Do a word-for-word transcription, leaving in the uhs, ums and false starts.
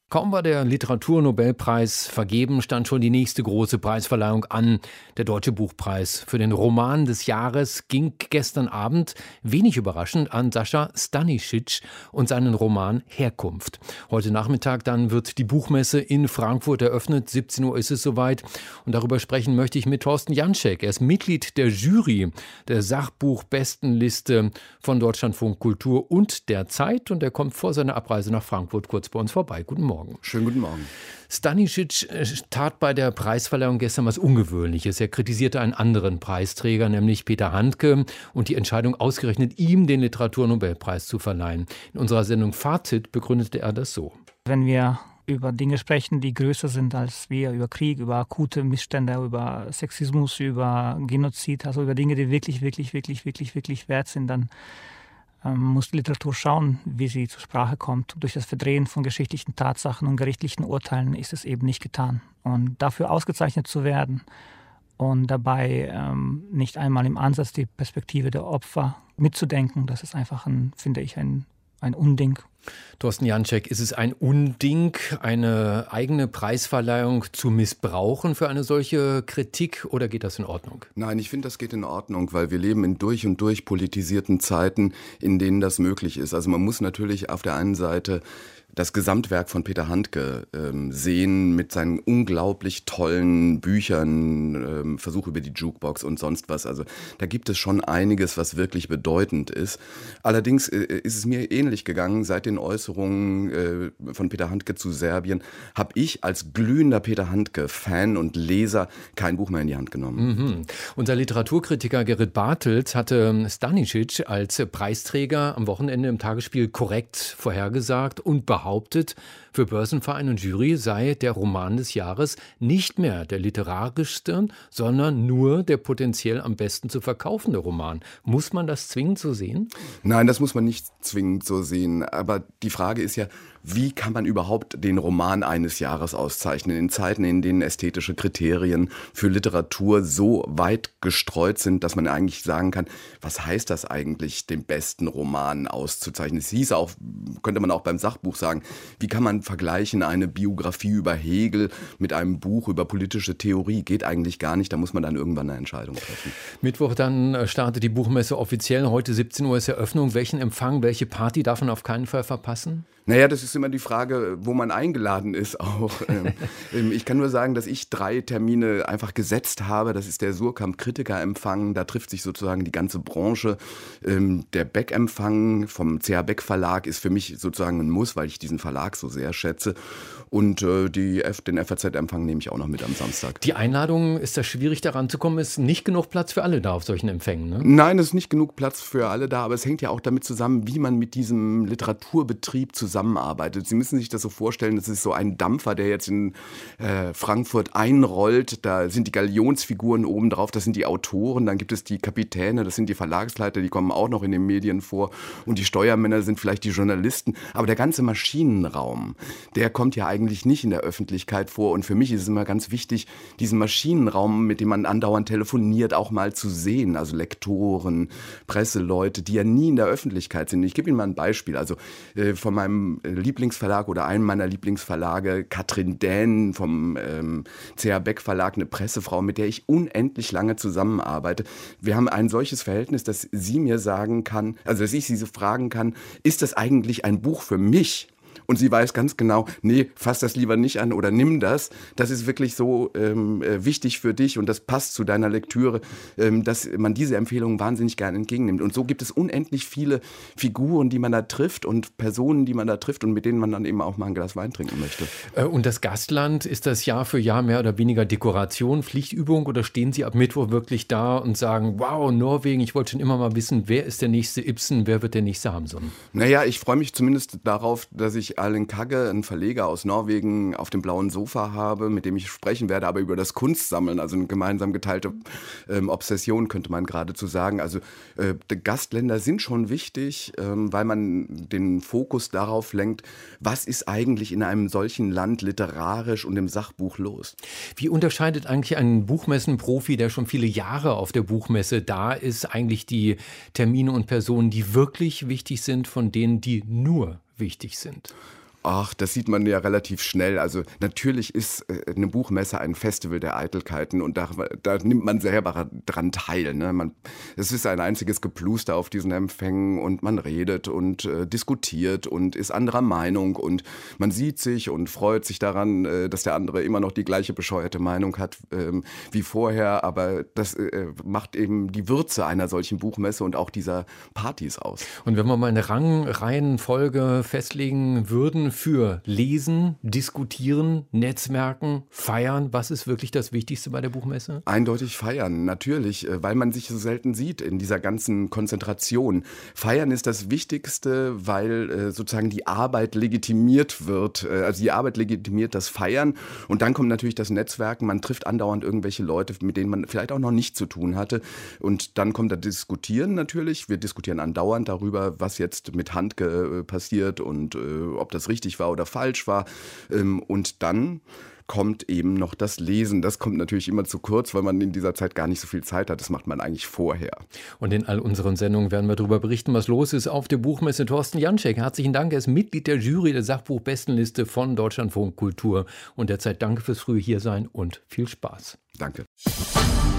Kaum war der Literaturnobelpreis vergeben, stand schon die nächste große Preisverleihung an. Der Deutsche Buchpreis für den Roman des Jahres ging gestern Abend, wenig überraschend, an Sascha Stanisic und seinen Roman Herkunft. Heute Nachmittag dann wird die Buchmesse in Frankfurt eröffnet. siebzehn Uhr ist es soweit. Und darüber sprechen möchte ich mit Thorsten Janschek. Er ist Mitglied der Jury der Sachbuchbestenliste von Deutschlandfunk Kultur und der Zeit. Und er kommt vor seiner Abreise nach Frankfurt kurz bei uns vorbei. Guten Morgen. Schönen guten Morgen. Stanisic tat bei der Preisverleihung gestern was Ungewöhnliches. Er kritisierte einen anderen Preisträger, nämlich Peter Handke, und die Entscheidung, ausgerechnet ihm den Literaturnobelpreis zu verleihen. In unserer Sendung Fazit begründete er das so. Wenn wir über Dinge sprechen, die größer sind als wir, über Krieg, über akute Missstände, über Sexismus, über Genozid, also über Dinge, die wirklich, wirklich, wirklich, wirklich, wirklich wert sind, dann ähm, muss die Literatur schauen, wie sie zur Sprache kommt. Durch das Verdrehen von geschichtlichen Tatsachen und gerichtlichen Urteilen ist es eben nicht getan. Und dafür ausgezeichnet zu werden und dabei ähm, nicht einmal im Ansatz die Perspektive der Opfer mitzudenken, das ist einfach, ein, finde ich, ein, ein Unding. Thorsten Janschek, ist es ein Unding, eine eigene Preisverleihung zu missbrauchen für eine solche Kritik, oder geht das in Ordnung? Nein, ich finde, das geht in Ordnung, weil wir leben in durch und durch politisierten Zeiten, in denen das möglich ist. Also man muss natürlich auf der einen Seite das Gesamtwerk von Peter Handke ähm, sehen mit seinen unglaublich tollen Büchern, ähm, Versuch über die Jukebox und sonst was. Also da gibt es schon einiges, was wirklich bedeutend ist. Allerdings äh, ist es mir ähnlich gegangen. Seit den Äußerungen äh, von Peter Handke zu Serbien habe ich als glühender Peter Handke-Fan und Leser kein Buch mehr in die Hand genommen. Mhm. Unser Literaturkritiker Gerrit Bartels hatte Stanisic als Preisträger am Wochenende im Tagesspiel korrekt vorhergesagt und behauptet, behauptet, für Börsenverein und Jury sei der Roman des Jahres nicht mehr der literarischste, sondern nur der potenziell am besten zu verkaufende Roman. Muss man das zwingend so sehen? Nein, das muss man nicht zwingend so sehen. Aber die Frage ist ja, wie kann man überhaupt den Roman eines Jahres auszeichnen in Zeiten, in denen ästhetische Kriterien für Literatur so weit gestreut sind, dass man eigentlich sagen kann, was heißt das eigentlich, den besten Roman auszuzeichnen? Es hieß auch, könnte man auch beim Sachbuch sagen, wie kann man vergleichen eine Biografie über Hegel mit einem Buch über politische Theorie? Geht eigentlich gar nicht, da muss man dann irgendwann eine Entscheidung treffen. Mittwoch dann startet die Buchmesse offiziell, heute siebzehn Uhr ist Eröffnung. Welchen Empfang, welche Party darf man auf keinen Fall verpassen? Naja, das ist immer die Frage, wo man eingeladen ist auch. Ich kann nur sagen, dass ich drei Termine einfach gesetzt habe. Das ist der Suhrkamp-Kritikerempfang, da trifft sich sozusagen die ganze Branche. Der Beck-Empfang vom C H Beck Verlag ist für mich sozusagen ein Muss, weil ich diesen Verlag so sehr schätze. Und die F, den F A Z-Empfang nehme ich auch noch mit am Samstag. Die Einladung, ist das schwierig daran zu kommen, ist nicht genug Platz für alle da auf solchen Empfängen, ne? Nein, es ist nicht genug Platz für alle da, aber es hängt ja auch damit zusammen, wie man mit diesem Literaturbetrieb zusammenarbeitet. Sie müssen sich das so vorstellen, das ist so ein Dampfer, der jetzt in äh, Frankfurt einrollt. Da sind die Galionsfiguren oben drauf, das sind die Autoren, dann gibt es die Kapitäne, das sind die Verlagsleiter, die kommen auch noch in den Medien vor. Und die Steuermänner sind vielleicht die Journalisten. Aber der ganze Maschinenraum, der kommt ja eigentlich eigentlich nicht in der Öffentlichkeit vor. Und für mich ist es immer ganz wichtig, diesen Maschinenraum, mit dem man andauernd telefoniert, auch mal zu sehen. Also Lektoren, Presseleute, die ja nie in der Öffentlichkeit sind. Ich gebe Ihnen mal ein Beispiel. Also äh, von meinem Lieblingsverlag oder einem meiner Lieblingsverlage, Katrin Dähn vom ähm, C H Beck Verlag, eine Pressefrau, mit der ich unendlich lange zusammenarbeite. Wir haben ein solches Verhältnis, dass sie mir sagen kann, also dass ich sie so fragen kann, ist das eigentlich ein Buch für mich? Und sie weiß ganz genau, nee, fass das lieber nicht an oder nimm das. Das ist wirklich so ähm, wichtig für dich und das passt zu deiner Lektüre, ähm, dass man diese Empfehlungen wahnsinnig gerne entgegennimmt. Und so gibt es unendlich viele Figuren, die man da trifft und Personen, die man da trifft und mit denen man dann eben auch mal ein Glas Wein trinken möchte. Und das Gastland, ist das Jahr für Jahr mehr oder weniger Dekoration, Pflichtübung, oder stehen Sie ab Mittwoch wirklich da und sagen, wow, Norwegen, ich wollte schon immer mal wissen, wer ist der nächste Ibsen, wer wird der nächste Hamsun? Naja, ich freue mich zumindest darauf, dass ich Erling Kagge, einen Verleger aus Norwegen, auf dem blauen Sofa habe, mit dem ich sprechen werde, aber über das Kunstsammeln, also eine gemeinsam geteilte ähm, Obsession, könnte man geradezu sagen. Also äh, die Gastländer sind schon wichtig, ähm, weil man den Fokus darauf lenkt, was ist eigentlich in einem solchen Land literarisch und im Sachbuch los. Wie unterscheidet eigentlich ein Buchmessenprofi, der schon viele Jahre auf der Buchmesse da ist, eigentlich die Termine und Personen, die wirklich wichtig sind, von denen, die nur wichtig sind? Ach, das sieht man ja relativ schnell. Also natürlich ist äh, eine Buchmesse ein Festival der Eitelkeiten und da, da nimmt man selber dran teil. Ne? Man, es ist ein einziges Gepluster auf diesen Empfängen und man redet und äh, diskutiert und ist anderer Meinung und man sieht sich und freut sich daran, äh, dass der andere immer noch die gleiche bescheuerte Meinung hat ähm, wie vorher. Aber das äh, macht eben die Würze einer solchen Buchmesse und auch dieser Partys aus. Und wenn wir mal eine Rangreihenfolge festlegen würden für Lesen, Diskutieren, Netzwerken, Feiern, was ist wirklich das Wichtigste bei der Buchmesse? Eindeutig feiern, natürlich, weil man sich so selten sieht in dieser ganzen Konzentration. Feiern ist das Wichtigste, weil sozusagen die Arbeit legitimiert wird. Also die Arbeit legitimiert das Feiern und dann kommt natürlich das Netzwerken. Man trifft andauernd irgendwelche Leute, mit denen man vielleicht auch noch nichts zu tun hatte und dann kommt das Diskutieren natürlich. Wir diskutieren andauernd darüber, was jetzt mit Handke passiert und äh, ob das richtig war oder falsch war. Ähm, und dann kommt eben noch das Lesen. Das kommt natürlich immer zu kurz, weil man in dieser Zeit gar nicht so viel Zeit hat. Das macht man eigentlich vorher. Und in all unseren Sendungen werden wir darüber berichten, was los ist auf der Buchmesse. Thorsten Janschek, herzlichen Dank. Er ist Mitglied der Jury der Sachbuchbestenliste von Deutschlandfunk Kultur. Und derzeit danke fürs frühe Hiersein und viel Spaß. Danke.